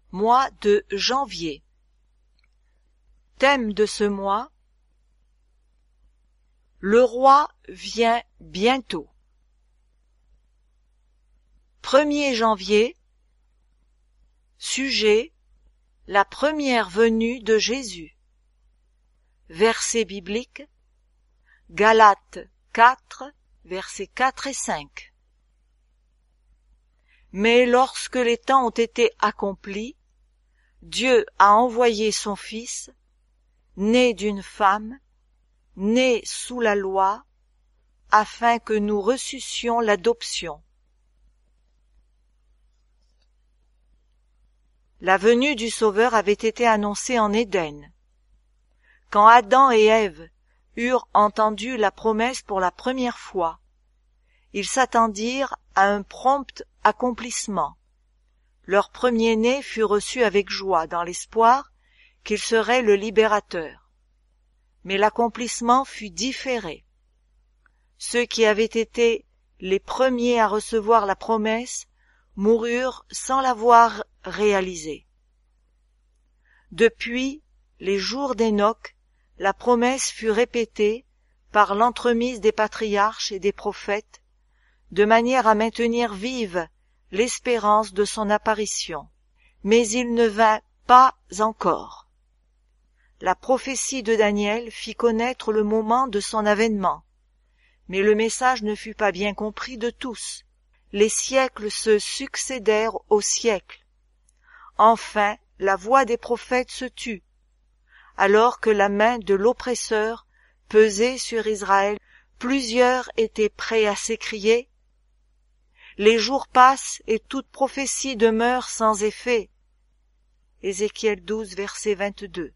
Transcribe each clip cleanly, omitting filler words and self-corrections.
Mois de janvier. Thème de ce mois: le roi vient bientôt. 1er janvier. Sujet: la première venue de Jésus. Verset biblique: Galates 4, versets 4 et 5. Mais lorsque les temps ont été accomplis, Dieu a envoyé son Fils, né d'une femme, né sous la loi, afin que nous reçussions l'adoption. La venue du Sauveur avait été annoncée en Éden. Quand Adam et Ève eurent entendu la promesse pour la première fois, ils s'attendirent à un prompt accomplissement. Leur premier-né fut reçu avec joie dans l'espoir qu'il serait le libérateur. Mais l'accomplissement fut différé. Ceux qui avaient été les premiers à recevoir la promesse moururent sans l'avoir réalisée. Depuis les jours d'Hénoch, la promesse fut répétée par l'entremise des patriarches et des prophètes, de manière à maintenir vive l'espérance de son apparition. Mais il ne vint pas encore. La prophétie de Daniel fit connaître le moment de son avènement, mais le message ne fut pas bien compris de tous. Les siècles se succédèrent aux siècles. Enfin, la voix des prophètes se tut, alors que la main de l'oppresseur pesait sur Israël. Plusieurs étaient prêts à s'écrier: les jours passent et toute prophétie demeure sans effet. Ézéchiel 12, verset 22.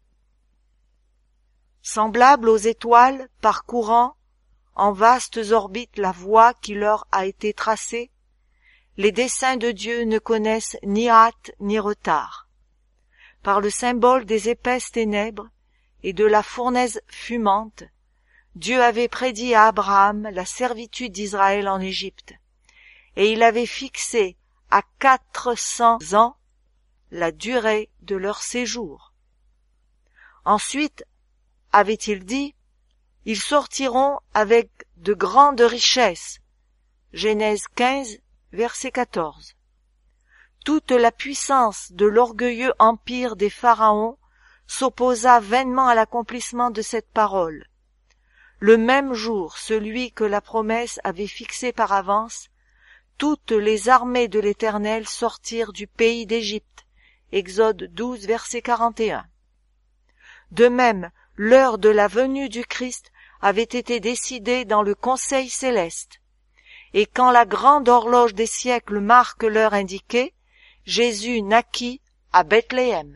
Semblables aux étoiles parcourant en vastes orbites la voie qui leur a été tracée, les desseins de Dieu ne connaissent ni hâte ni retard. Par le symbole des épaisses ténèbres et de la fournaise fumante, Dieu avait prédit à Abraham la servitude d'Israël en Égypte, et il avait fixé à 400 ans la durée de leur séjour. Ensuite, avait-il dit, ils sortiront avec de grandes richesses. Genèse 15, verset 14. Toute la puissance de l'orgueilleux empire des pharaons s'opposa vainement à l'accomplissement de cette parole. Le même jour, celui que la promesse avait fixé par avance, toutes les armées de l'Éternel sortirent du pays d'Égypte. Exode 12, verset 41. De même, l'heure de la venue du Christ avait été décidée dans le conseil céleste. Et quand la grande horloge des siècles marque l'heure indiquée, Jésus naquit à Bethléem.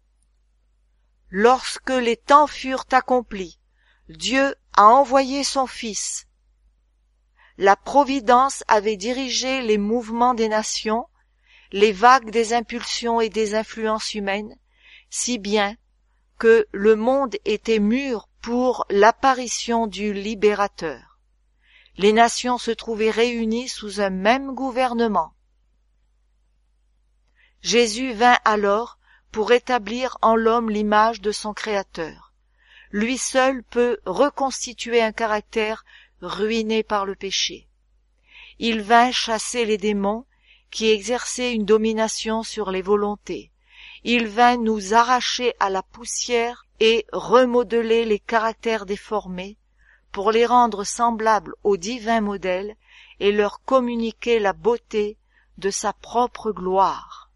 Lorsque les temps furent accomplis, Dieu a envoyé son Fils. La Providence avait dirigé les mouvements des nations, les vagues des impulsions et des influences humaines, si bien que le monde était mûr pour l'apparition du libérateur. Les nations se trouvaient réunies sous un même gouvernement. Jésus vint alors pour établir en l'homme l'image de son Créateur. Lui seul peut reconstituer un caractère ruiné par le péché. Il vint chasser les démons qui exerçaient une domination sur les volontés. Il vint nous arracher à la poussière et remodeler les caractères déformés pour les rendre semblables au divin modèle et leur communiquer la beauté de sa propre gloire.